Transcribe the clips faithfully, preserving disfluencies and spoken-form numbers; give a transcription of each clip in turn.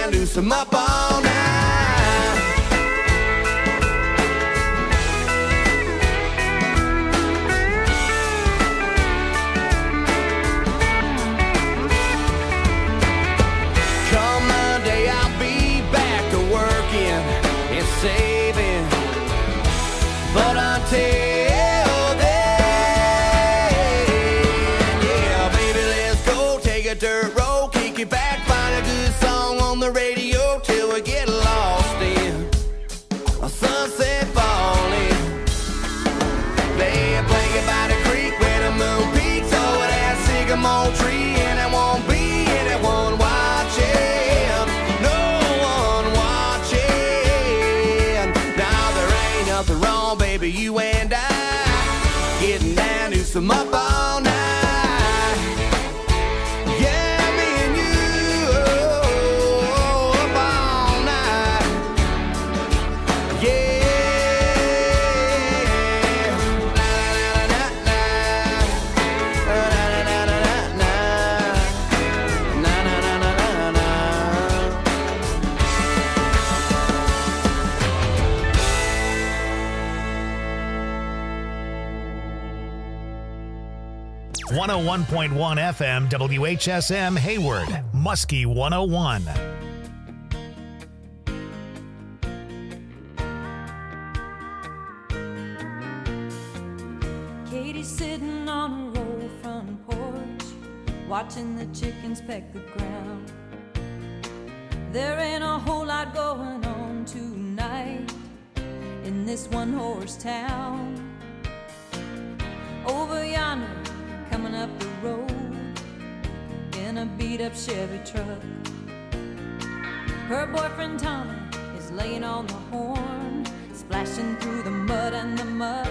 down, loosen up all night. Come Monday, I'll be back to working and saving, but until then, yeah, baby, let's go take a dirt road, kick it back, find a good song on the radio till we get lost in a sunset falling. Lay a blanket by the creek where the moon peaks over that sycamore tree, and there won't be anyone watching, no one watching. Now there ain't nothing wrong, baby, you and I getting down to some up all night. Yeah, me and you, oh, up all night. Yeah. Na, na, na, na, na, na, na, na, na, na, na, na, na, na. one oh one point one F M W H S M Hayward, Muskie one oh one. Katie's sitting on her old front porch, watching the chickens peck the ground. There ain't a whole lot going on tonight in this one-horse town. Over yonder, coming up the road in a beat-up Chevy truck, her boyfriend Tommy is laying on the horn, splashing through the mud and the muck.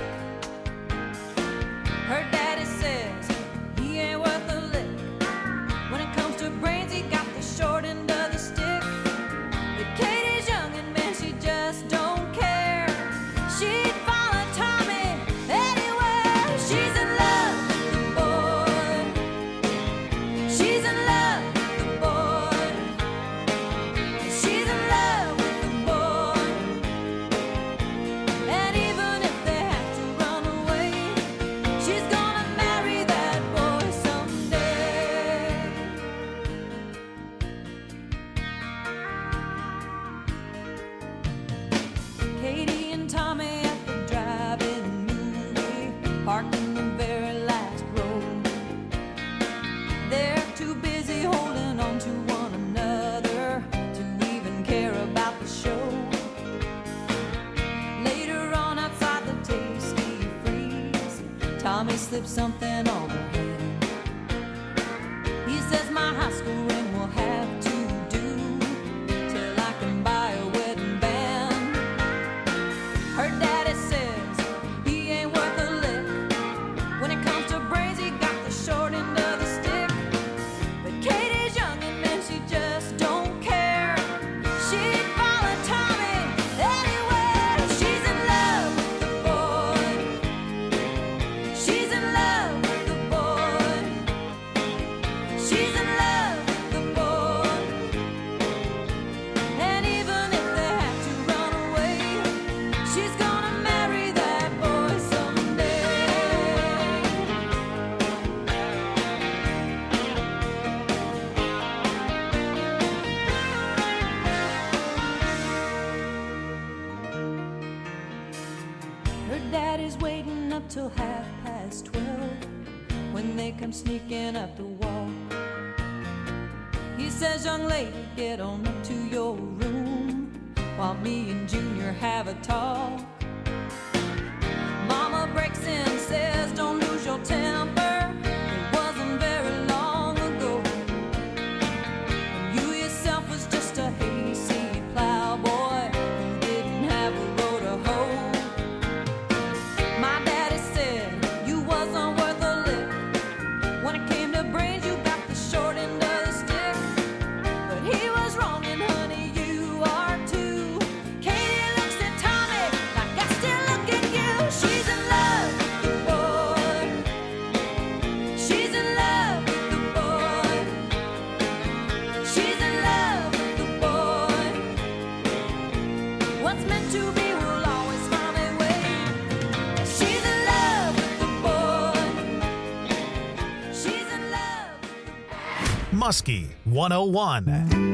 Her daddy says he ain't worth a lick. When it comes to brains, he got the short end of the stick. But Katie's young and man, she just don't care. She'd follow Tommy anywhere. She's in love with the boy. She's in love with the boy. She's in love with the boy. And even if they have to run away, she's gonna marry that boy someday. Katie and Tommy at the drive-in movie, parked in the very last row. They're too busy holding on to one another to even care about the show. Later on outside the Tasty Freeze, Tommy slips something on her hand. He says my high school ring will have to do till I can buy a wedding band. Her daddy says he ain't worth a lick. When it comes to brains, he got the short end of the stick. But Katie's young and man, she just don't care. She'd follow Tommy anywhere. She's in love with the boy. She's in love with the boy. She's in love with the boy. And even if they have to run away, she's gonna marry that boy someday. Her daddy's waiting up till half past twelve when they come sneaking up the walk. He says, young lady, get on up to your room while me and Junior have a talk. Mama breaks in, says, don't lose your temper. It wasn't very long ago when you yourself was just a hayseed plowboy who didn't have a road to hoe. My daddy said you wasn't worth a lick. When it came to brains, you got the short end of the stick. But he was wrong, and honey, you are too. Katie looks at Tommy like Muskie one oh one.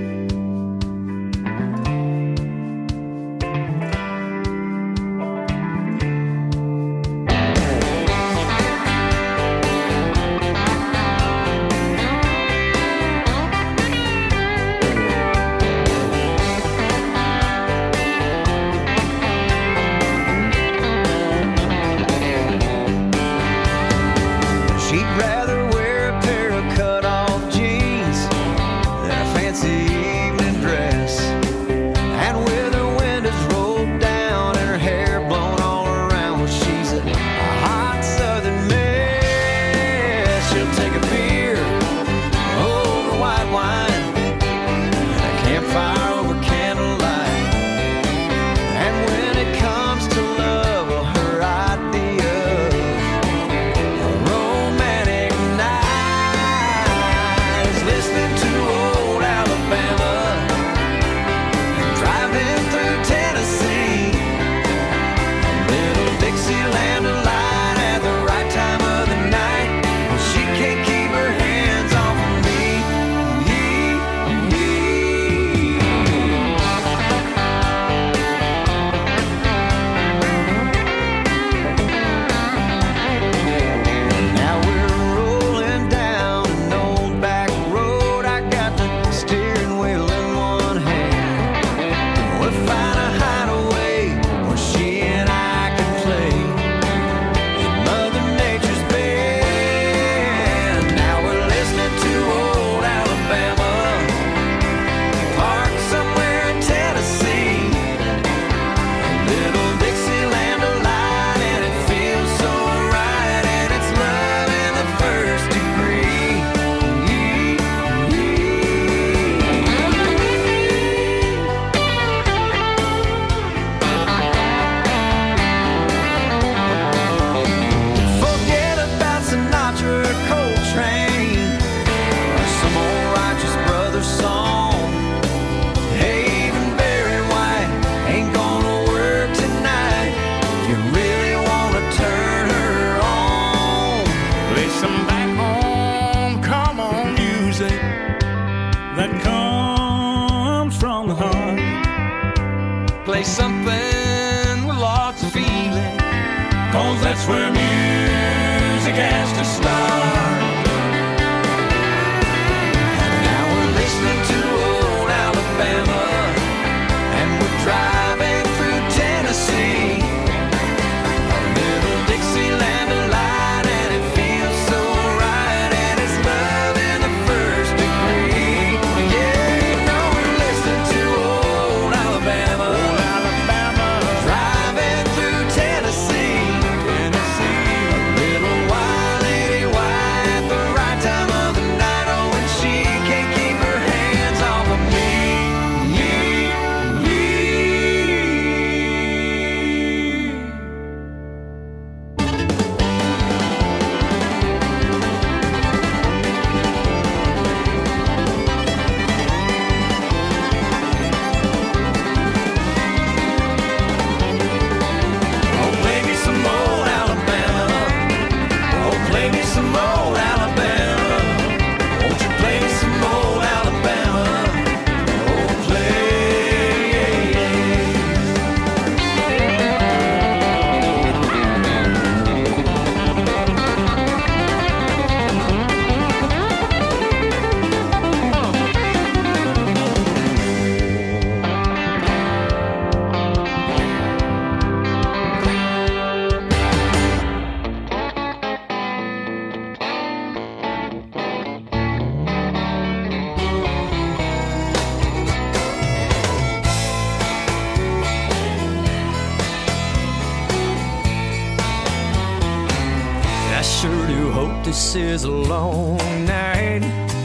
This is a long night,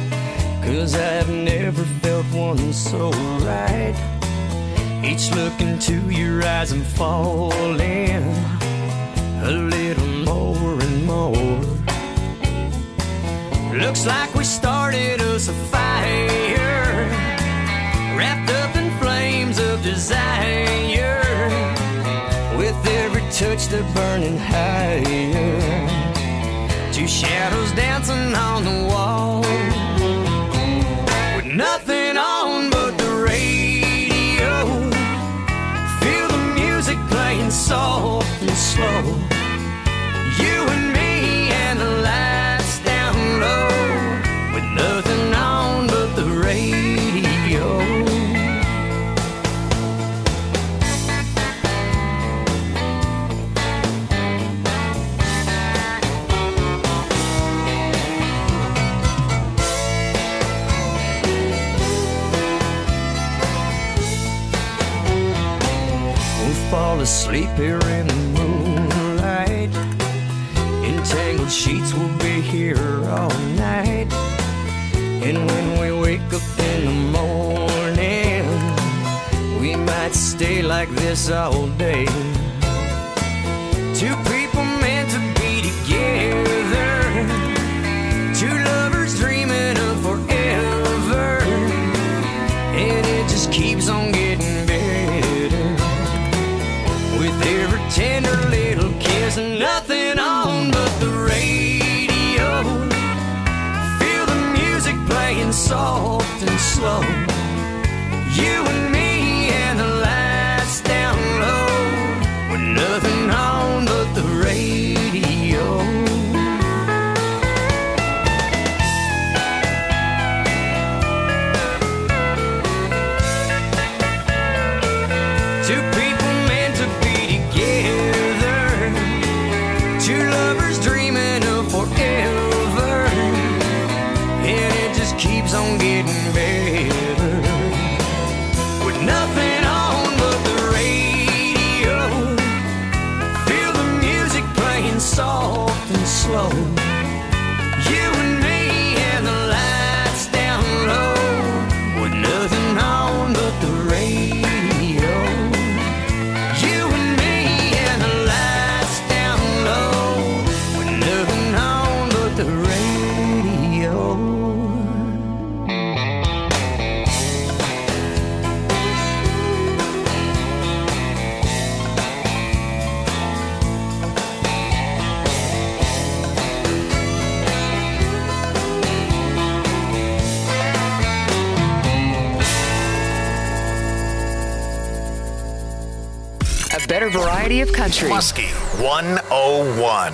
'cause I've never felt one so right. Each look into your eyes I'm falling a little more and more. Looks like we started us a fire, wrapped up in flames of desire, with every touch they're burning higher. Two shadows dancing on the wall. fall asleep here in the moonlight. Entangled sheets will be here all night. And when we wake up in the morning, we might stay like this all day. Two people meant to be together, two lovers dreaming of forever, and it just keeps on getting better. With every tender little kiss and nothing on but the radio. Feel the music playing soft and slow. You and me and the lights down low, with nothing on but the radio. Two people meant to be together, two lovers dreaming of forever, and it just keeps on getting better. With nothing on but the radio, feel the music playing soft and slow. You and me and the lights down low, with nothing on but the radio. You and me and the lights down low, with nothing on but the radio. A better variety of country. Muskie one oh one.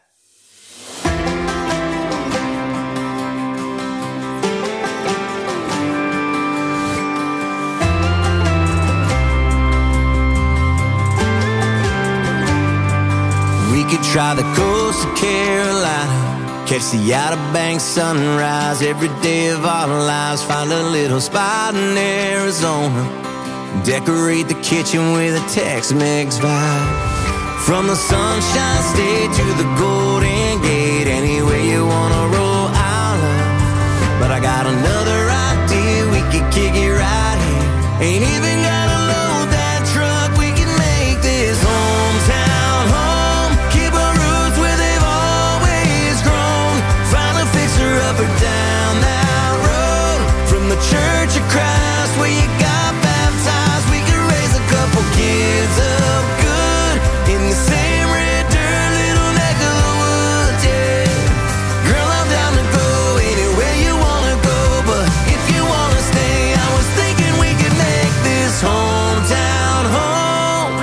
We could try the coast of Carolina, catch the Outer Banks sunrise every day of our lives. Find a little spot in Arizona, decorate the kitchen with a Tex-Mex vibe. From the Sunshine State to the Golden Gate, anywhere you wanna roll, I'll love. But I got another idea, we could kick it right here. Ain't even gotta load that truck, we can make this hometown home. Keep our roots where they've always grown. Find a fixer up or down that road. From the Church of Christ where you got baptized, we could raise a couple kids up good in the same red dirt little neck of the woods, yeah. Girl, I'm down to go anywhere you wanna go, but if you wanna stay, I was thinking we could make this hometown home.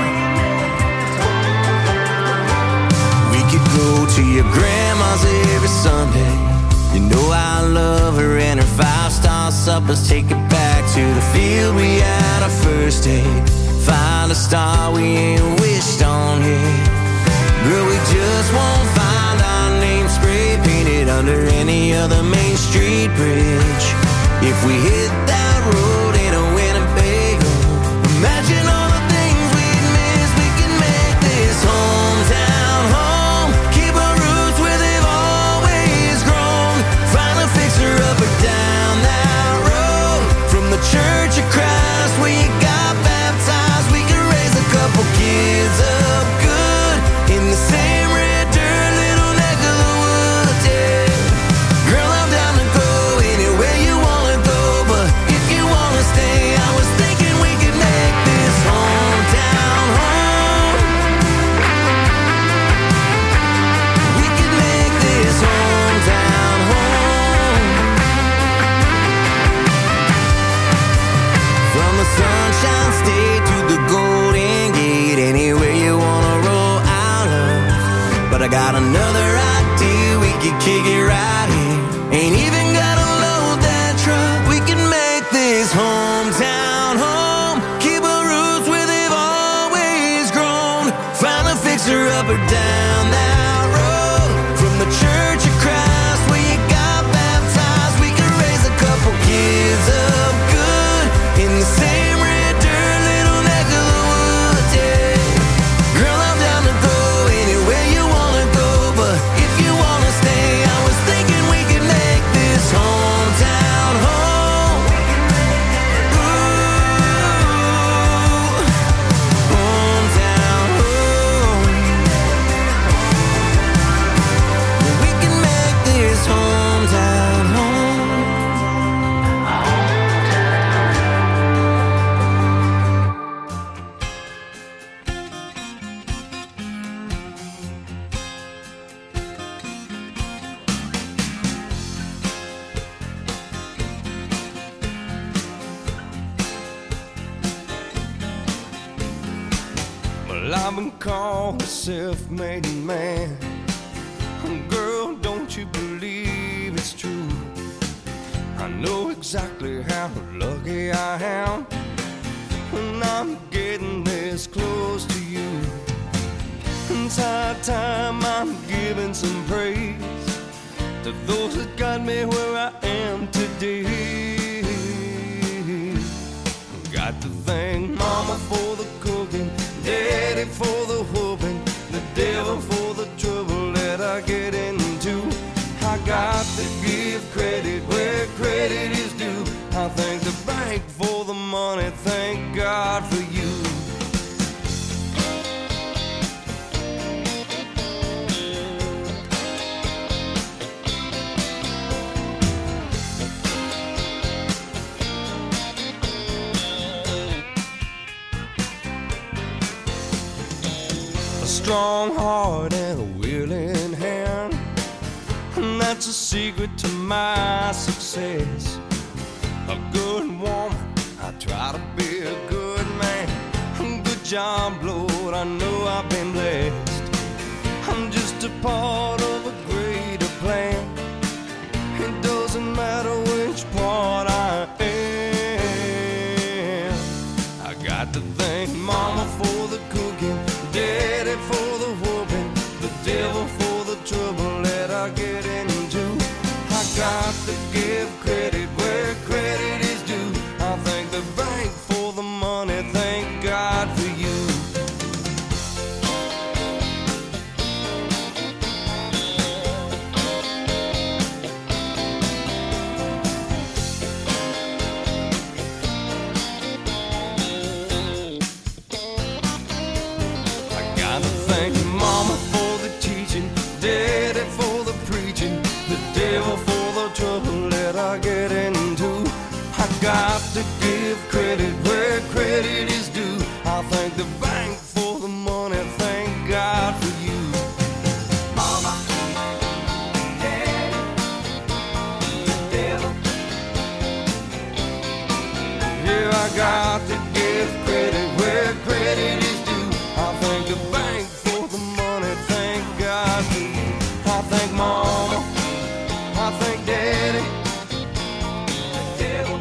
We could go to your grandma's every Sunday. You know I love her and her five-star suppers. Take it back to the field we had our first date. Find a star we ain't wished on yet. Girl, we just won't find our name spray painted under any other Main Street bridge. If we hit that road in a Winnebago, imagine all the things we'd miss. We can make this hometown home. Keep our roots where they've always grown. Find a fixer up or down that road. From the Church of Christ where you got baptized, we can raise a couple kids up good in the same red dirt little neck of the woods, yeah. Girl, I'm down to go anywhere you wanna go, but if you wanna stay, I was thinking we could make this hometown home. We could make this hometown home. From the Sunshine State to the Golden Gate, anywhere you wanna roll, I'll love. But I got another idea, we could kick it right here. Ain't even gotta load that truck, we can make this hometown home. Keep our roots where they've always grown. Find a fixer up or down that road. From the Church of Christ where you got baptized, we can raise a couple kids up good in the same red dirt little neck of the woods, yeah. Well, I've been called a self-made man. Girl, don't you believe it's true? I know exactly how lucky I am when I'm getting this close to you. It's high time I'm giving some praise to those that got me where I am today. Got to thank Mama for the cooking, Daddy for the whooping, the devil for the trouble that I get into. I got to give credit where credit is due. I thank the bank for the money, thank God for you. A strong heart and a willing hand, and that's a secret to my success. A good woman, I try to be a good man. Good job, Lord, I know I've been blessed. I'm just a part of a greater plan. It doesn't matter which part I am. I got to thank Mama for the cooking, Daddy for the whooping, the devil for the trouble that I get into. I got to give credit where credit is due. I thank the bank for the money, thank God for you. I gotta thank Mama for the teaching, Daddy for the preaching, the devil for the trouble that I get into. I got to give credit where credit is due. I thank the bank for the money, thank God for you. Mama, Daddy, the devil. Yeah, I got to give credit where credit is due. I thank the bank for the money, thank God for you. I thank Mama, I thank Daddy, the devil.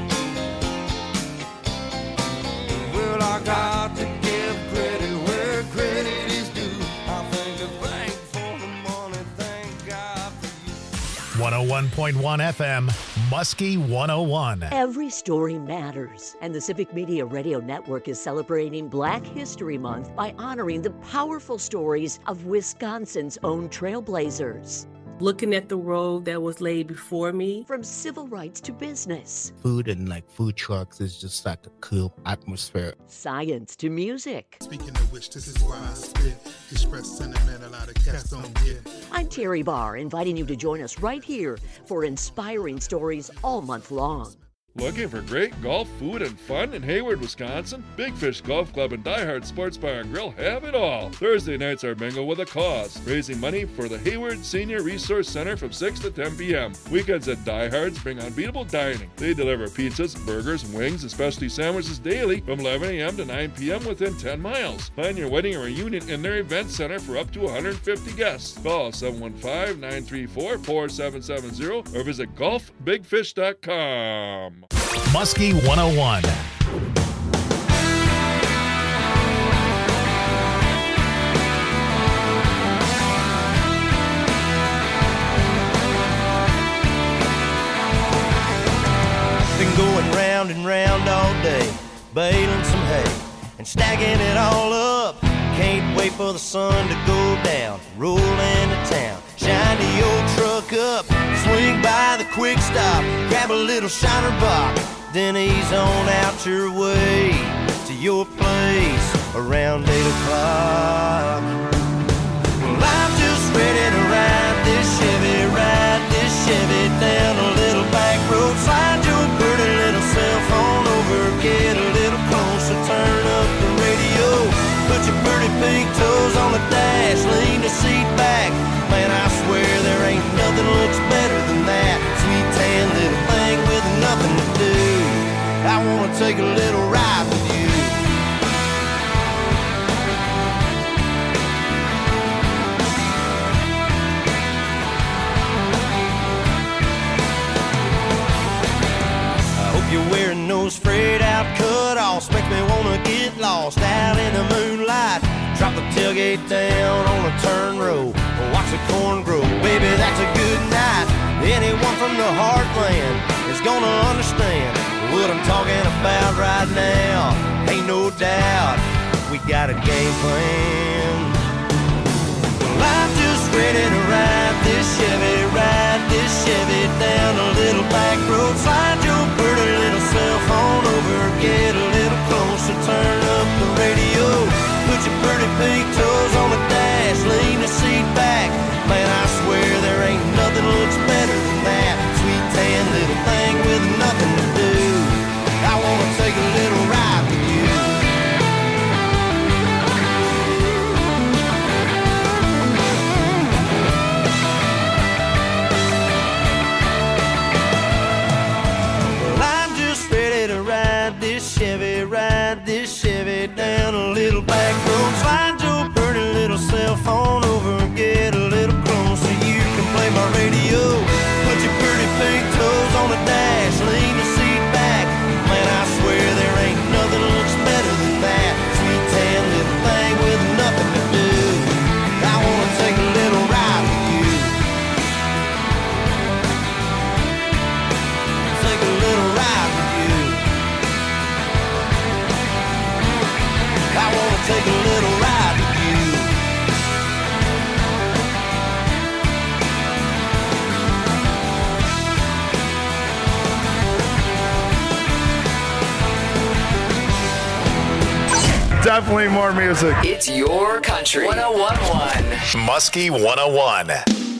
Well, I got to give credit where credit is due. I thank the bank for the money, thank God for you. one oh one point one F M, Muskie one oh one. Every story matters, and the Civic Media Radio Network is celebrating Black History Month by honoring the powerful stories of Wisconsin's own trailblazers. Looking at the road that was laid before me. From civil rights to business. Food and like food trucks is just like a cool atmosphere. Science to music. Speaking of which, this is why I spit. Express sentiment a lot of cats don't get. I'm Terry Barr, inviting you to join us right here for inspiring stories all month long. Looking for great golf, food, and fun in Hayward, Wisconsin? Big Fish Golf Club and Die Hard Sports Bar and Grill have it all. Thursday nights are bingo with a cause, raising money for the Hayward Senior Resource Center from six to ten p.m. Weekends at Die Hard's bring unbeatable dining. They deliver pizzas, burgers, wings, and specialty sandwiches daily from eleven a.m. to nine p.m. within ten miles. Plan your wedding or reunion in their event center for up to one hundred fifty guests. Call seven one five, nine three four, four seven seven zero or visit golf big fish dot com. Muskie one oh one. Been going round and round all day, baling some hay and stacking it all up. Can't wait for the sun to go down, roll into town, shine the old truck up, swing by the quick stop, grab a little shiner box, then ease on out your way to your place around eight o'clock. Well, I'm just ready to ride this Chevy, ride this Chevy down a little back road, slide your pretty little cell phone over, get a little closer, turn up the radio, put your pretty pink toes on the dash, lean the seat back. Man, I swear there ain't nothing looks better than that sweet tan little thing with nothing to do. I wanna take a little ride with you. wanna get lost out in the moonlight. Drop the tailgate down on a turn row, watch the corn grow. Baby, that's a good night. Anyone from the heartland is gonna understand what I'm talking about right now. Ain't no doubt we got a game plan. Well, I'm just ready to ride this Chevy, ride this Chevy down a little back road. Slide your pretty little cell phone over, get a little closer, turn up the radio. Put your pretty pink toes on the dash, lean the seat back. Man, I swear there ain't nothing looks better than that sweet tan little thing with nothing to do. I wanna take a little ride with you. Well, I'm just ready to ride this Chevy, ride this Chevy down a little back road. Slide your pretty little cell phone over and get a little closer. You can play my radio. Put your pretty pink toes on the dash, lean the seat back. Man, I swear there ain't nothing looks better than that sweet tan little thing with nothing to do. I wanna take a little ride with you. Take a little ride with you. I wanna take a little ride with you. Definitely more music. It's your country. one oh one point one. Muskie one oh one.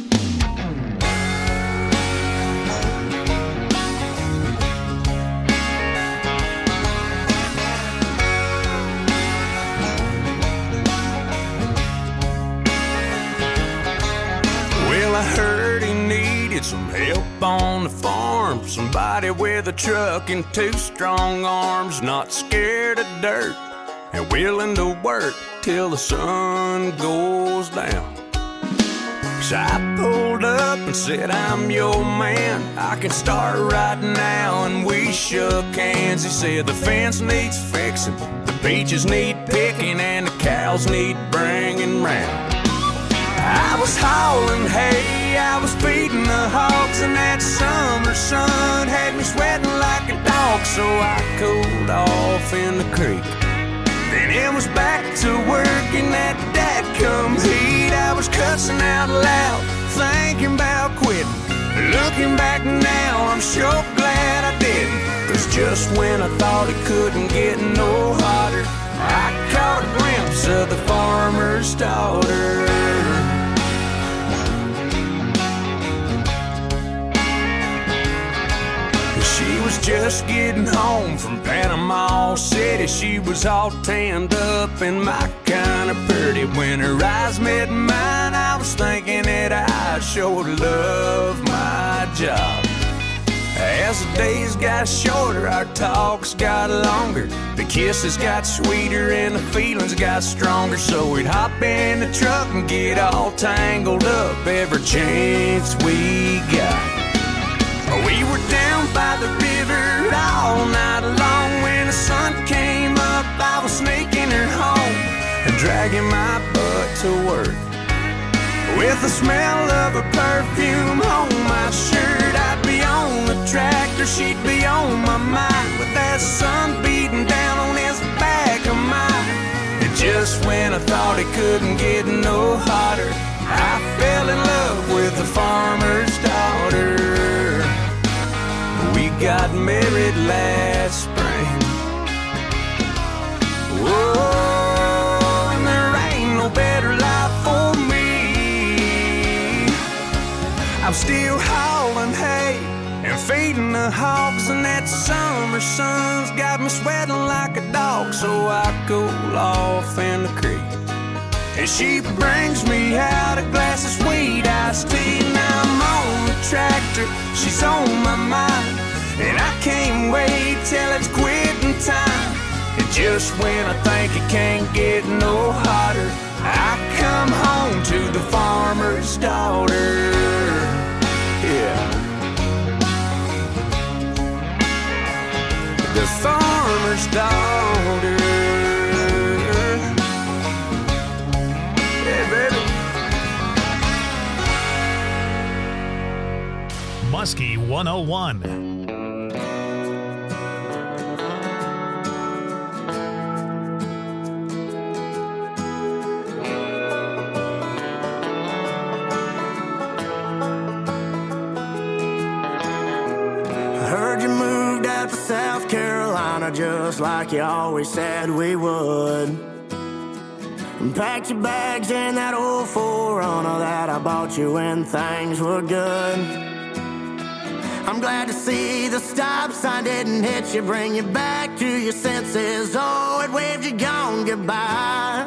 Well, I heard he needed some help on the farm. Somebody with a truck and two strong arms, not scared of dirt and willing to work till the sun goes down. So I pulled up and said, I'm your man, I can start right now. And we shook hands. He said the fence needs fixing, the peaches need picking, and the cows need bringing round. I was hauling hay, I was feeding the hogs, and that summer sun had me sweating like a dog. So I cooled off in the creek. Then it was back to work in that dadgum heat. I was cussing out loud, thinking about quitting. Looking back now, I'm sure glad I didn't. Cause just when I thought it couldn't get no hotter, I caught a glimpse of the farmer's daughter. She was just getting home from Panama City. She was all tanned up and my kind of pretty. When her eyes met mine, I was thinking that I sure love my job. As the days got shorter, our talks got longer. The kisses got sweeter and the feelings got stronger. So we'd hop in the truck and get all tangled up every chance we got. We were down by the river all night long. When the sun came up, I was sneaking her home and dragging my butt to work. With the smell of her perfume on my shirt, I'd be on the tractor, she'd be on my mind. With that sun beating down on his back of mine. And just when I thought it couldn't get no hotter, I fell in love with the farmer's daughter. We got married last spring. Whoa, and there ain't no better life for me. I'm still hauling hay and feeding the hogs, and that summer sun's got me sweating like a dog. So I cool off in the creek, and she brings me out a glass of sweet iced tea. Now I'm on the tractor, she's on my mind, and I can't wait till it's quitting time. And just when I think it can't get no hotter, I come home to the farmer's daughter. Yeah. The farmer's daughter. one oh one. South Carolina, just like you always said we would. And packed your bags in that old four runner that I bought you when things were good. I'm glad to see the stop sign didn't hit you, bring you back to your senses. Oh, it waved you gone goodbye.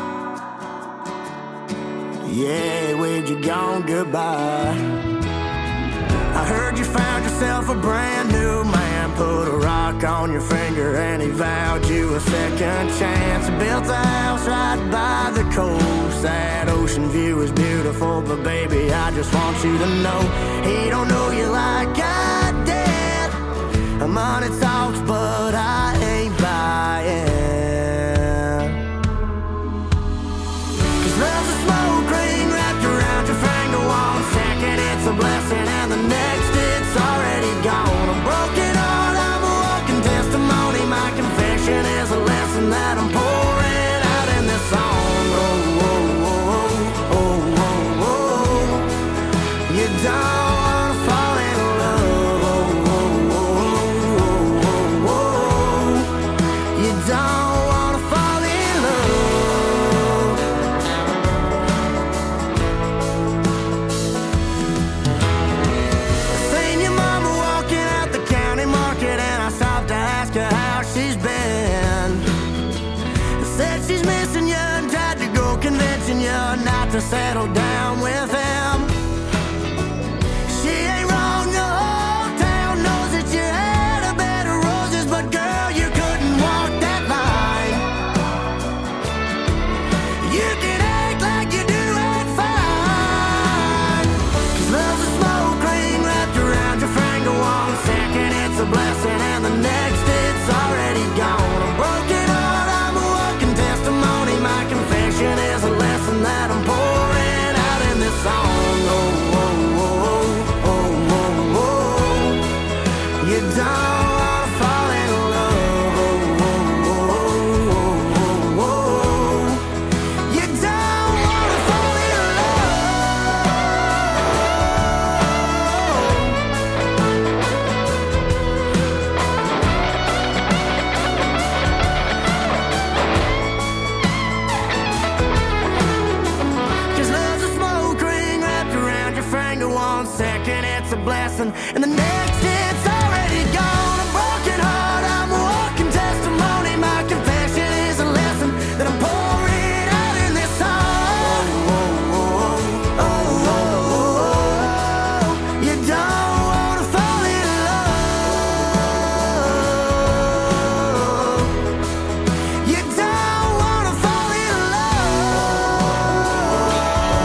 Yeah, it waved you gone goodbye. I heard you found yourself a brand new man, put a rock on your finger and he vowed you a second chance. Built a house right by the coast, that ocean view is beautiful, but baby, I just want you to know he don't know you like I did. Money talks, but I ain't buying. Cause love's a smoke ring wrapped around your finger. One second it's a blessing and the next it's already gone. A broken heart, I'm a walking testimony. My confession is a lesson that I'm pouring out in this song. Oh, oh, oh, oh, oh, oh. You don't wanna fall in love. Oh, oh, oh, oh, oh, oh. You don't wanna fall in love. Seen your mama walking out the county market and I stopped to ask her how she's been. Said she's missing you and tried to go convincing you not to settle down with him. She ain't wrong, the whole town knows that you had a bed of roses, but girl, you couldn't walk that line. You can act like you do it fine. Cause love's a smoke ring wrapped around your finger. One second it's a blessing and the next it's already gone. A broken heart, I'm a walking testimony. My confession is a lesson that I'm pouring out in this song. Oh, oh, oh, oh, oh, oh. You don't wanna fall in love. Oh, oh, oh, oh, oh, oh. You don't wanna fall in Cause love's a smoke ring wrapped around your finger. One second it's a blessing and the next it's already gone. A broken heart, I'm a walking testimony. My confession is a lesson that I'm pouring out in this song. Oh, oh, oh, oh, oh, oh. You don't wanna fall in love. You don't wanna fall in love.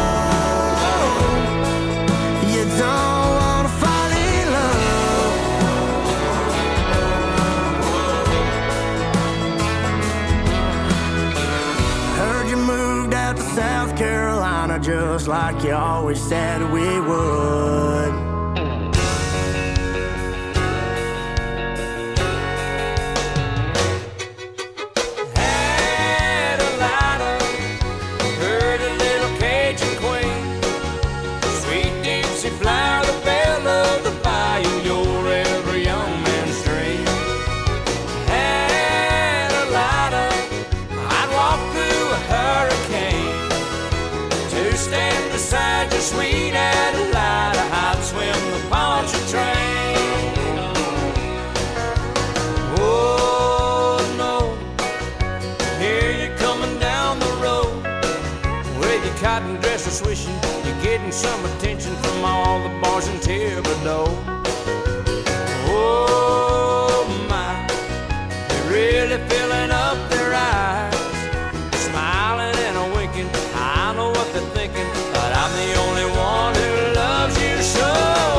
You don't wanna fall in love. Heard you moved out to South Carolina just like you always said we would. Had a lighter, heard a little Cajun queen, sweet Dixie flower, the belle of the bayou, your every young man's dream. Had a lighter, I'd walk through a hurricane to stand beside your sweet Adelida. I'd swim the Pontchartrain. Oh no, here you're coming down the road with your cotton dresser swishing. You're getting some attention from all the boys in Thibodeau. Oh my, they're really filling up their eyes, smiling and a winking. I know what they're thinking, but I'm the only one who loves you so.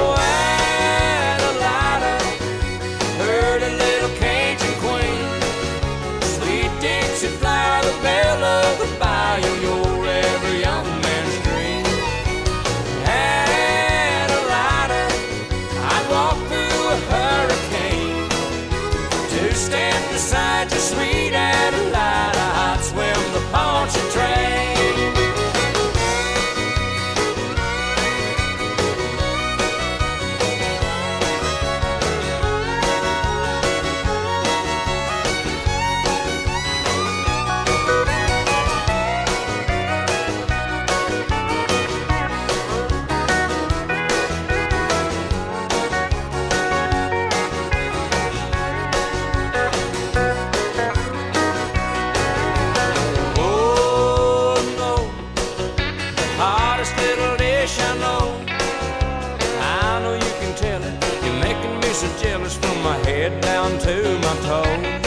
Adelida, heard a little Cajun queen, sweet Dixie flower, the belle of the bayou, your every young man's dream. Adelida, I red down to my toes.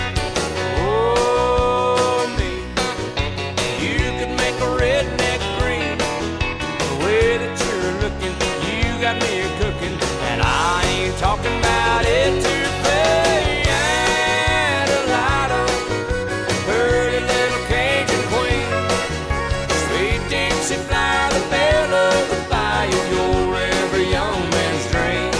Oh, me, you could make a redneck green. The way that you're looking, you got me cooking, and I ain't talking about it too fast. Adelida, pretty little Cajun queen, sweet Dixie flower, the belle of the bayou, you're every young man's dream.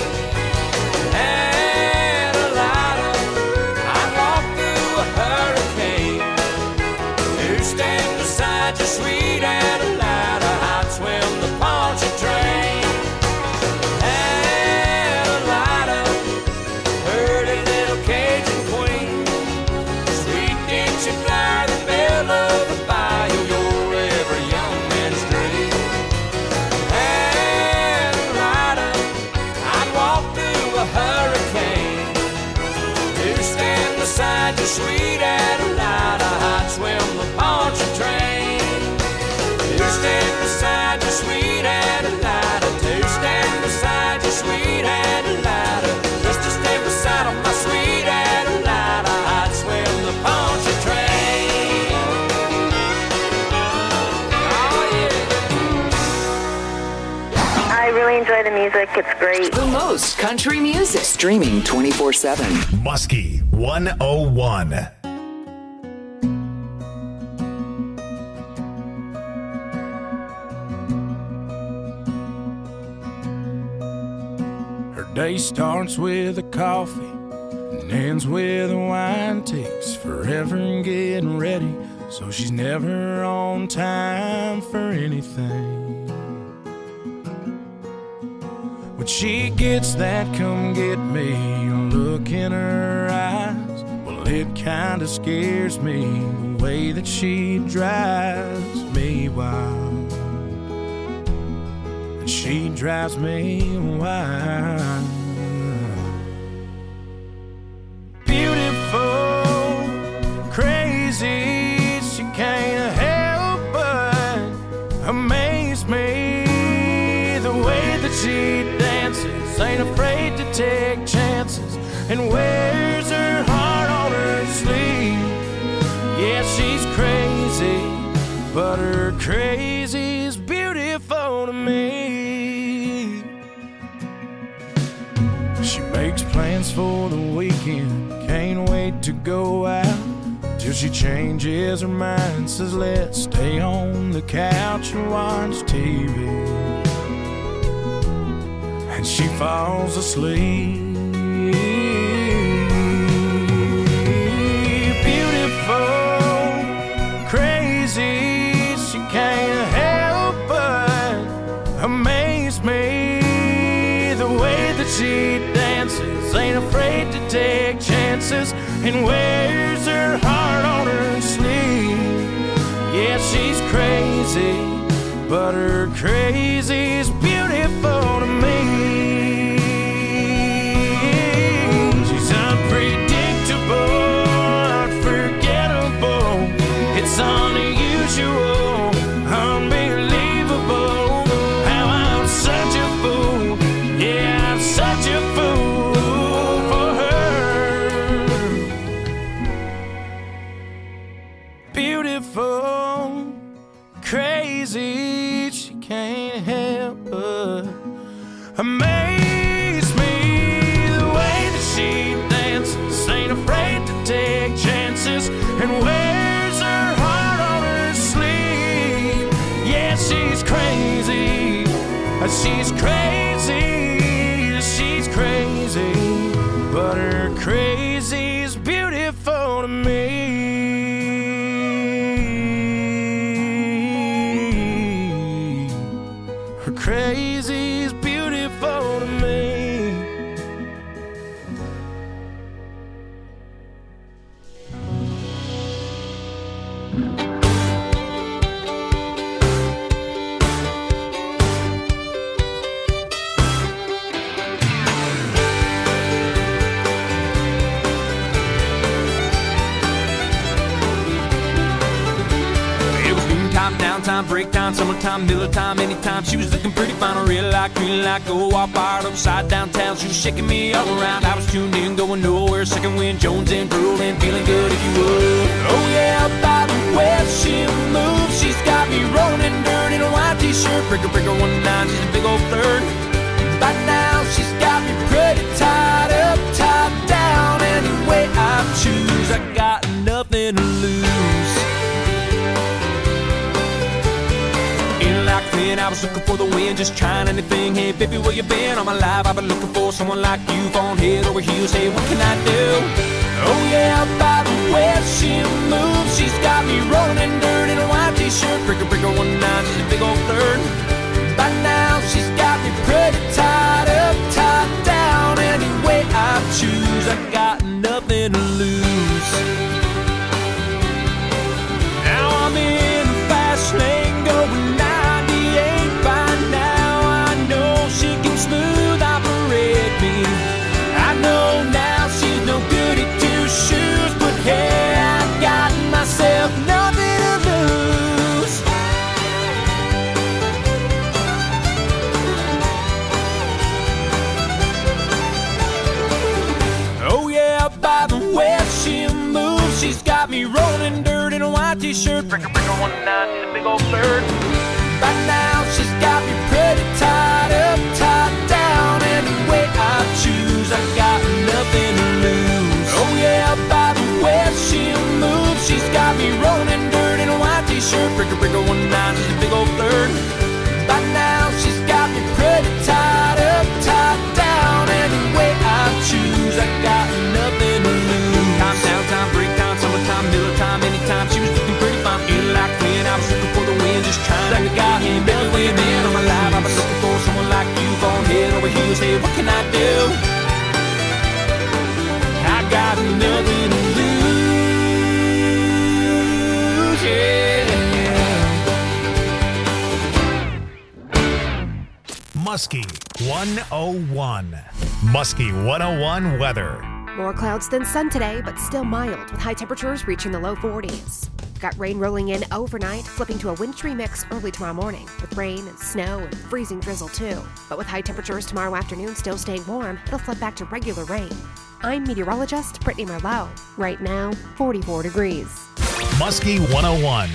Adelida, I'd walk through a hurricane to stand beside you, sweet Adelida. I'd swim the Pontchartrain. Adelida, pretty little Cajun queen, sweet Dixie flower, the belle of the bayou, you're every young man's dream. Adelida, I'd walk through a hurricane to stand beside you, sweet Adelida. I'd swim the Pontchartrain to stand beside you, sweet Adelida. To stand beside you, sweet Adelida. Just to stand beside of my sweet Adelida. I'd swim the Pontchartrain. Oh yeah. I really enjoy the music. It's great. The most country music. Streaming twenty-four seven. Muskie one oh one. Her day starts with a coffee and ends with a wine. Takes forever in getting ready, so she's never on time for anything. When she gets that come get me look in her eyes, well, it kinda scares me the way that she drives me wild. And she drives me wild. Beautiful, crazy, she can't help but amaze me. The way that she dances, ain't afraid to take chances, and wears her heart on her sleeve. Yeah, she's crazy, but her crazy's beautiful to me. She makes plans for the weekend, can't wait to go out, till she changes her mind, says let's stay on the couch and watch T V. And she falls asleep. Beautiful, crazy, she can't help but amaze me. The way that she dances, ain't afraid to take chances, and wears her heart on her sleeve. Yeah, she's crazy, but her crazy's beautiful to me. She's unpredictable, unforgettable. It's unusual, unbelievable. How I'm such a fool, yeah, I'm such a fool for her. Beautiful, crazy, she can't help but amaze me. The way that she dances, ain't afraid to take chances, and wears her heart on her sleeve. Yeah, she's crazy, she's crazy, she's crazy, but her crazy's beautiful to me. Her crazy's beautiful to me. time, downtime, break time, summertime, Miller time, anytime. She was looking pretty fine, I really like, green like, go all fired upside downtown. She was shaking me all around. I was tuned in, going nowhere. Second wind, Jones and drooling, feeling good if you would. Oh yeah, by the way she moves, she's got me rolling in dirt in a white t-shirt. Breaker, breaker, one nine, she's a big old flirt. By now she's got me pretty tied up, tied down. Any way I choose, I got nothing to lose. In like when I was looking for the wind, just trying anything. Hey baby, where you been? All my life I've been looking for someone like you, falling head over heels. Hey, what can I do? Oh yeah, by the way she moves, she's got me rolling in dirt in a white t-shirt. Breaker, breaker, one nine, she's a big old flirt. By now she's got me pretty tied up, tied down. Any way I choose, I got nothing to lose. Now I'm in the fast lane going ninety-eight. By now I know she can smooth operate me. I know now she's no good at two shoes, but hey, I got myself nothing to lose. Oh yeah, by the way she moves, she's got me rolling dirt in a white t-shirt. Breaker, breaker, one nine, she's a big old flirt. By now she's got me pretty tied up, tied down. Any way I choose, I got nothing to lose. Oh yeah, by the way she moves, she's got me rolling dirt in a white t-shirt. Breaker, breaker, one nine, she's a big old flirt. By now she's got me pretty tied up, tied down. Any way I choose, I got nothing to lose. Time, downtime, break time, summertime, Miller time, anytime. She was looking pretty fine, feeling like when I was looking for the wind, just trying like a guy. Hey, baby, where you been? All my life I've been looking for someone like you, falling head over heels. Hey, what can I do? I got nothing to lose, yeah. Muskie one oh one. Muskie one oh one weather. More clouds than sun today, but still mild, with high temperatures reaching the low forties. Got rain rolling in overnight, flipping to a wintry mix early tomorrow morning, with rain and snow and freezing drizzle too. But with high temperatures tomorrow afternoon still staying warm, it'll flip back to regular rain. I'm meteorologist Brittany Merlot. Right now, forty-four degrees. Muskie one oh one.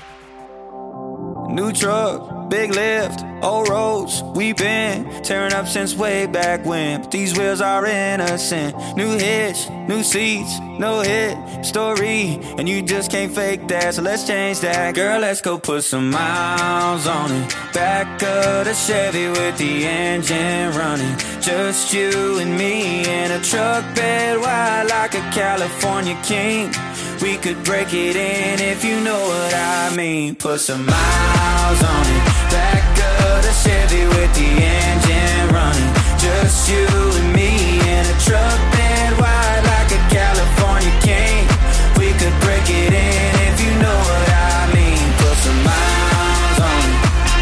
New truck, big lift, old roads, we been tearing up since way back when. But these wheels are innocent. New hitch, new seats, no hit story, and you just can't fake that, so let's change that. Girl, let's go put some miles on it. Back of the Chevy with the engine running. Just you and me in a truck bed wide like a California king. We could break it in if you know what I mean. Put some miles on it. Back of the Chevy with the engine running. Just you and me in a truck bed wide like a California king. We could break it in if you know what I mean. Put some miles on it.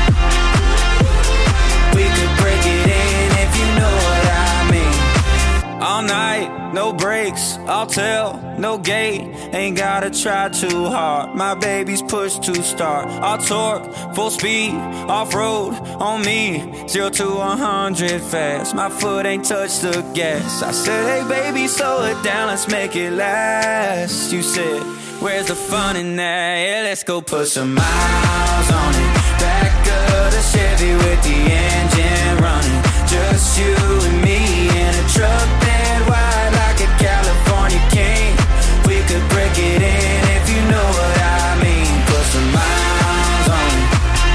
We could break it in if you know what I mean. All night, no brakes, I'll tell, no gate. Ain't gotta try too hard. My baby's push to start. I'll torque, full speed, off-road on me. Zero to a hundred fast. My foot ain't touched the gas. I said, hey baby, slow it down, let's make it last. You said, where's the fun in that? Yeah, let's go put some miles on it. Back of the Chevy with the engine running. Just you and me in a truck bed wide like a California king. We could break it in if you know what I mean. Put some miles on it.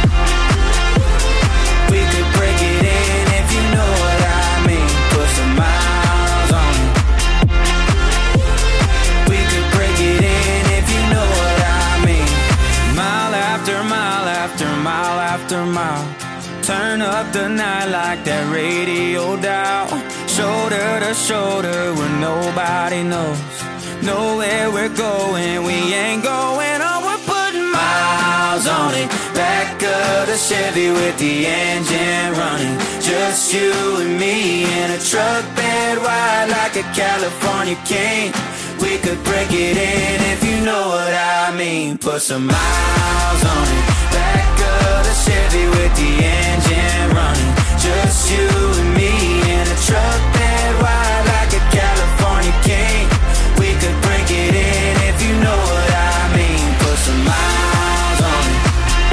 We could break it in if you know what I mean. Put some miles on it. We could break it in if you know what I mean. Mile after mile after mile after mile. Turn up the night like that radio dial. Shoulder to shoulder where nobody knows. Know where we're going, we ain't going on. We're putting miles on it. Back of the Chevy with the engine running. Just you and me in a truck bed wide like a California king. We could break it in if you know what I mean. Put some miles on it. Chevy with the engine running. Just you and me in a truck that wide like a California king. We could break it in if you know what I mean. Put some miles on it.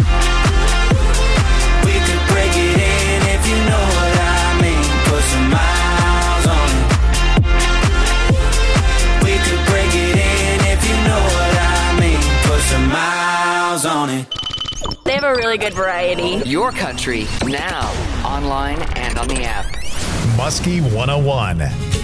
We could break it in if you know what I mean. Put some miles on it. We could break it in if you know what I mean. Put some miles on it. They have a really good variety. Your country, now, online and on the app. Muskie one oh one.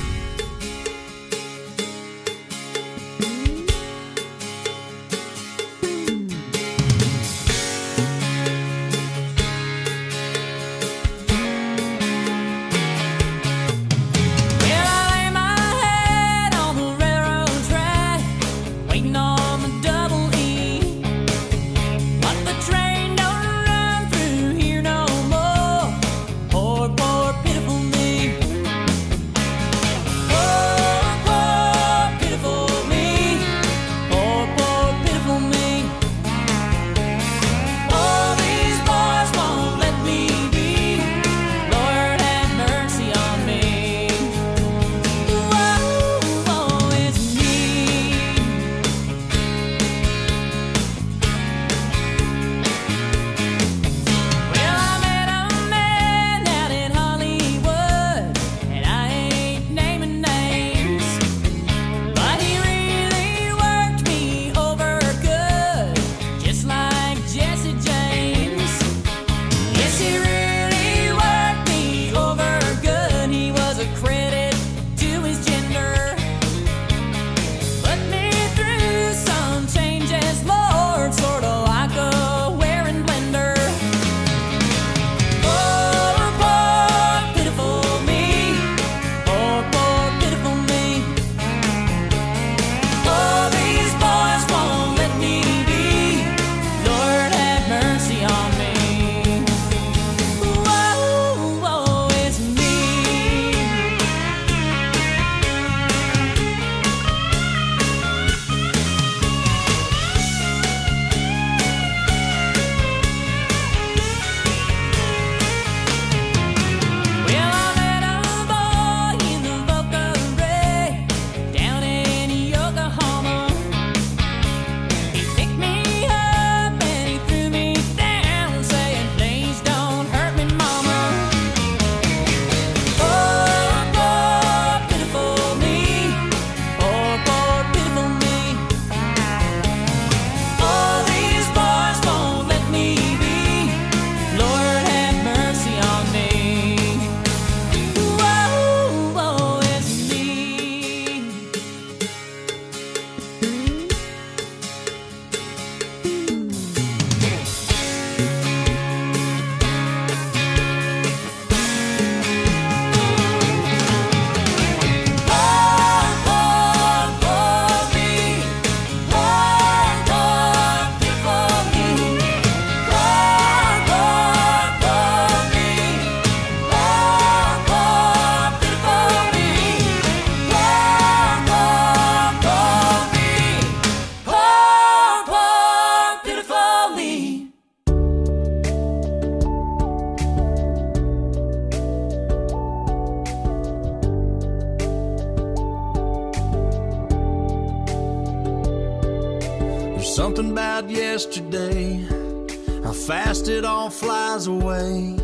Something about yesterday, how fast it all flies away.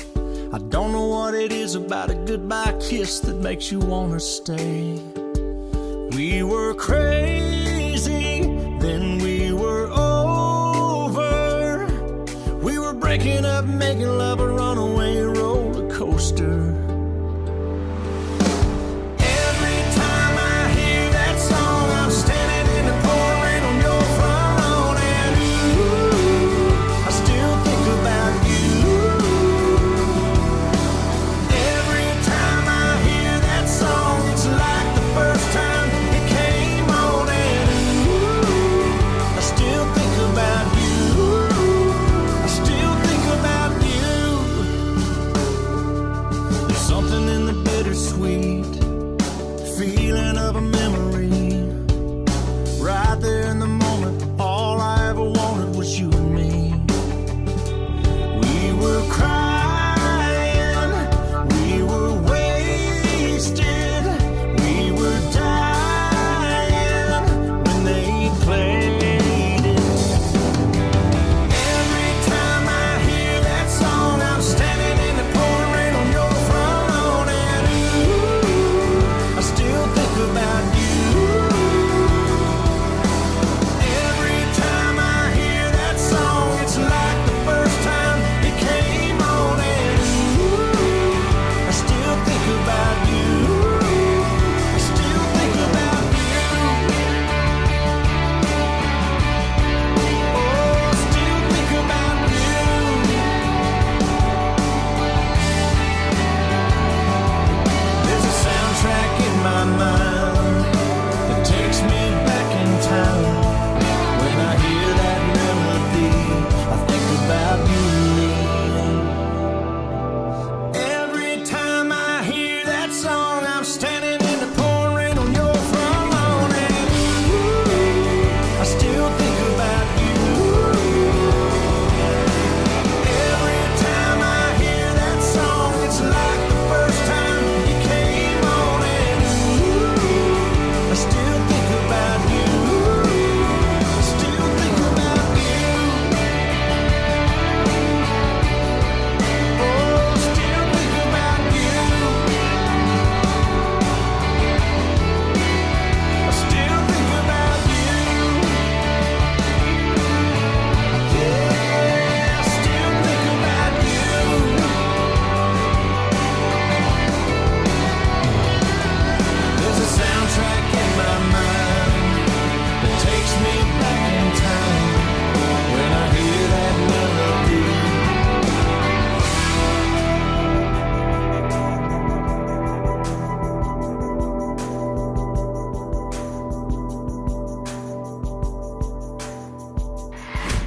I don't know what it is about a goodbye kiss that makes you wanna stay. We were crazy, then we were over. We were breaking up, making love a runaway roller coaster. Think about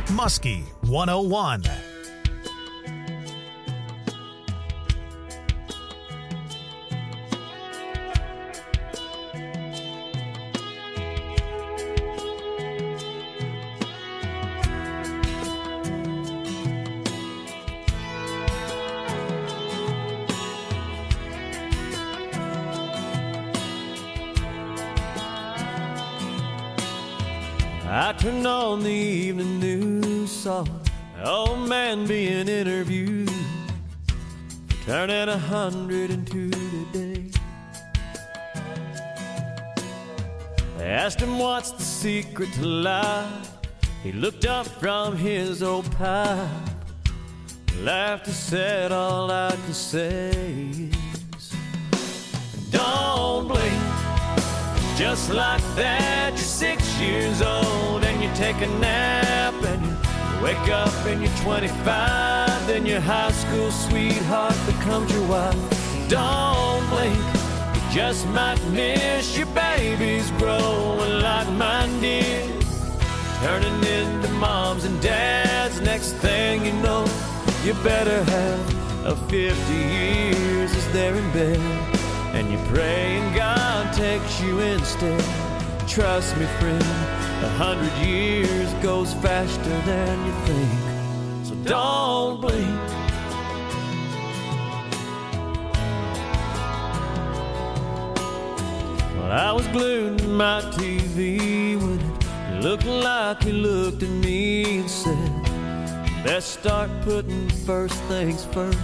Muskie one oh one. I turned on the evening news, saw an old man being interviewed, turning a hundred and two today. They asked him what's the secret to life. He looked up from his old pipe, laughed and said, all I can say is, don't blink. Just like that, you're six years old and you take a nap and you wake up and you're twenty-five. Then your high school sweetheart becomes your wife. Don't blink, you just might miss your babies growing like mine did, turning into moms and dads. Next thing you know, you better have a fifty years as they're in bed, and you pray and God takes you instead. Trust me, friend, a hundred years goes faster than you think. So don't blink. Well, I was glued to my T V when it looked like he looked at me and said, best start putting first things first.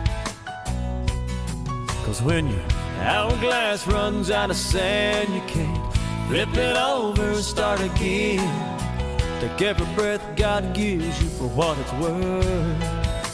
Cause when your hourglass runs out of sand, you can't flip it over and start again. Take every breath God gives you for what it's worth.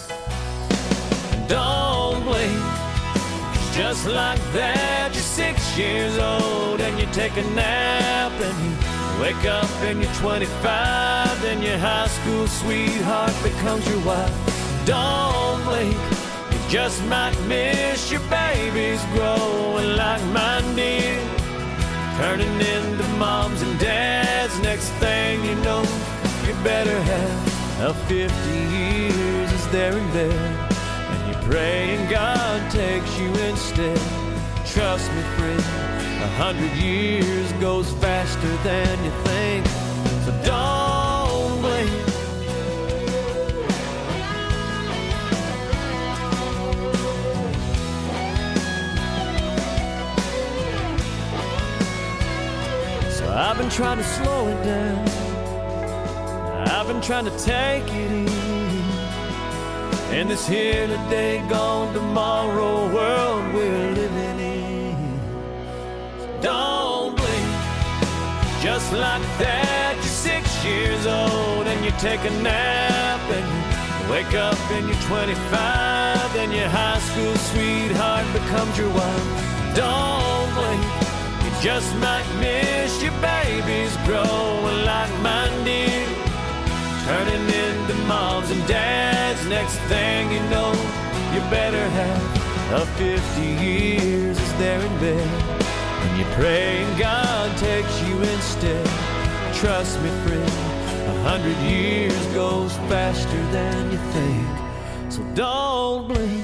Don't blink, cause just like that, you're six years old and you take a nap and you wake up and you're twenty-five. Then your high school sweetheart becomes your wife. Don't blink, just might miss your babies growing like mine did, turning into moms and dads. Next thing you know, you better have a fifty years as they're in bed, and you pray and God takes you instead. Trust me, friend, a hundred years goes faster than you think. So don't blink. I've been trying to slow it down, I've been trying to take it easy, in this here today, gone tomorrow world we're living in. So don't blink, just like that, you're six years old and you take a nap and you wake up and you're twenty-five. Then your high school sweetheart becomes your wife. Don't blink, just might miss your babies growing like mine did, turning into moms and dads. Next thing you know, you better have a fifty years as they're in bed, and you pray and God takes you instead. Trust me, friend, a hundred years goes faster than you think. So don't blink.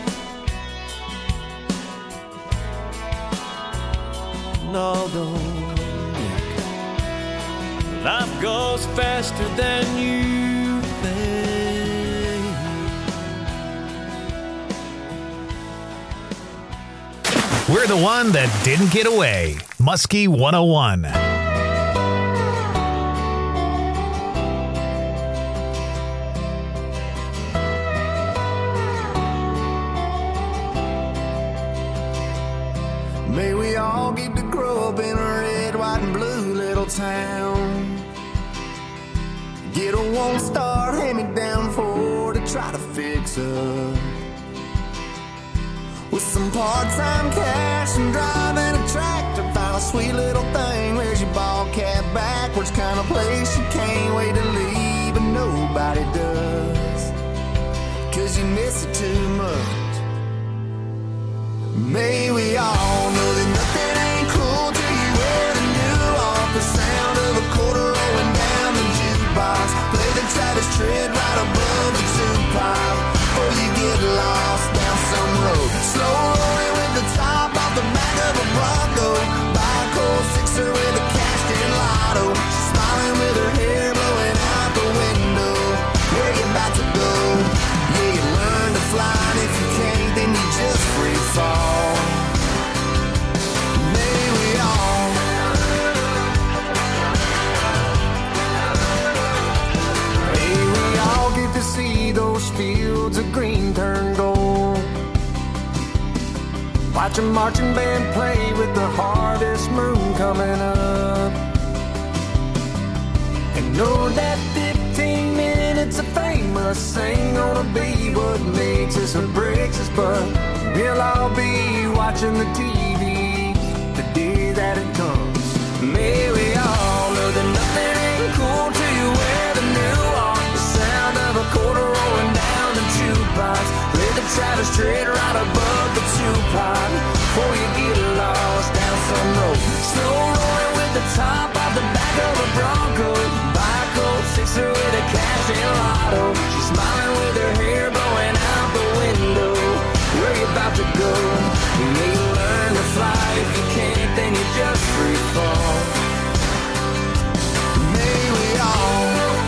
No, don't blink. Life goes faster than you think. We're the one that didn't get away. Muskie one oh one. May we all get to grow up in a red, white, and blue little town. Get a one-star hand-me-down Ford to try to fix up, with some part-time cash and driving a tractor. Find a sweet little thing, wears your ball cap backwards, kind of place you can't wait to leave, but nobody does, cause you miss it too much. May we all know that nothing ain't cool till you wear the new off the sound of a quarter rolling down the jukebox. Play the track Watch a marching band play with the harvest moon coming up. And know that fifteen minutes of fame us ain't gonna be what makes us or breaks us, but we'll all be watching the T V the day that it comes. May we all know that nothing ain't cool till you wear the new one. The sound of a quarter rolling down the jukebox. Play the Travis Tritt right above the two-pot. Before you get lost down some road, slow rolling with the top off the back of a Bronco. Buy a cold sixer with a cash and lotto. She's smiling with her hair blowing out the window. Where you about to go? You may learn to fly. If you can't, then you just free fall. May we all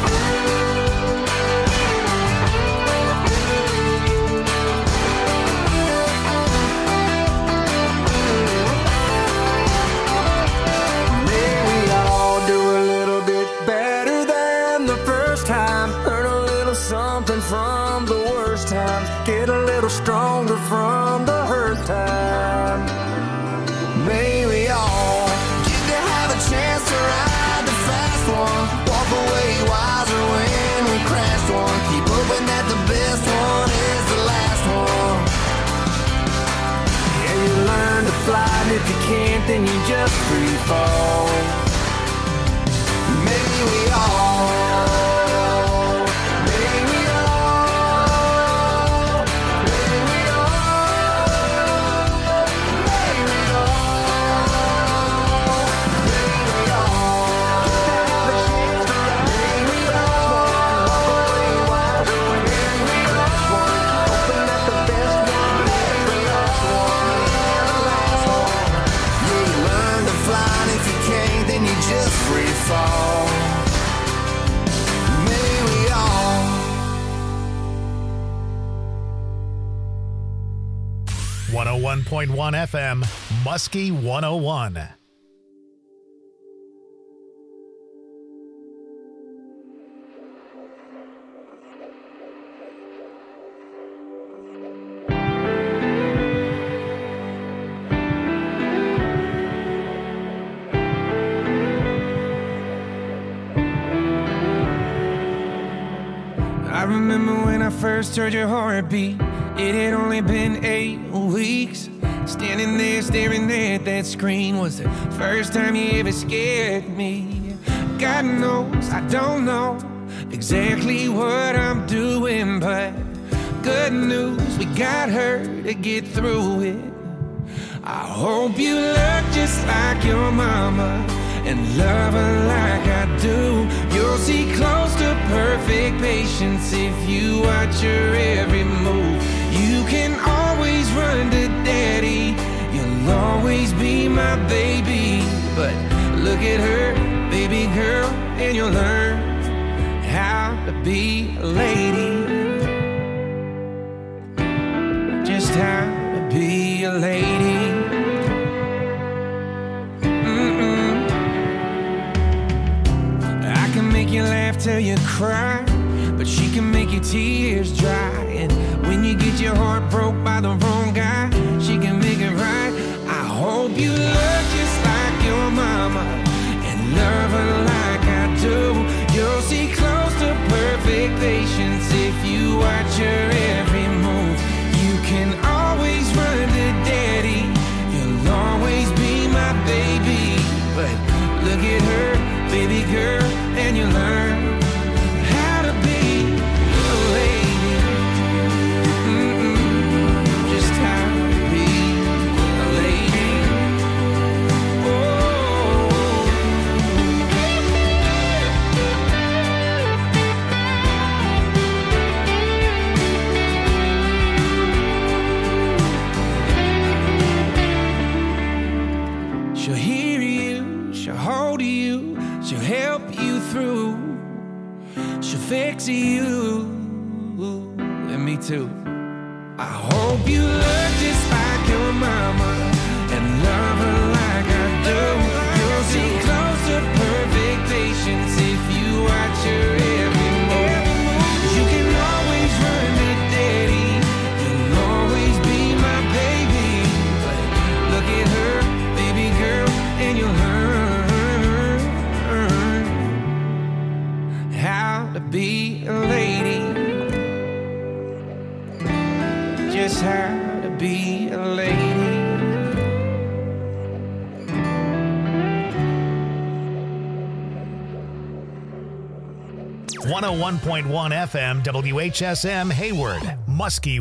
something from the worst times. Get a little stronger from the hurt time. May we all get to have a chance to ride the fast one. Walk away wiser when we crashed one. Keep hoping that the best one is the last one. Yeah, you learn to fly, and if you can't, then you just free fall. May we all fall. May we all. one oh one point one F M, Muskie one oh one. I remember when I first heard your heartbeat. It had only been eight weeks. Standing there staring at that screen was the first time you ever scared me. God knows I don't know exactly what I'm doing, but good news, we got her to get through it. I hope you look just like your mama and love her like I do. You'll see close to perfect patience if you watch her every move. You can always run to daddy, you'll always be my baby. But look at her, baby girl, and you'll learn how to be a lady. Just how to be a lady. Make you laugh till you cry, but she can make your tears dry. And when you get your heart broke by the wrong guy, she can make it right. I hope you look just like your mama and love her like I do. You'll see close to perfect patience if you watch her every move. You can always run to daddy, you'll always be my baby. But look at her, baby girl, and you learn how to be a lady. Mm-mm. Just how to be a lady. Oh. She'll hear you, she'll hold you, she'll help you through. She'll fix you, and me too. I hope you look just like your mama and love her like I do. You'll see close to perfect patience if you watch her every move. You can always run to daddy, you'll always be my baby. But how to be a lady. Just how to be a lady. one oh one point one F M W H S M Hayward, Muskie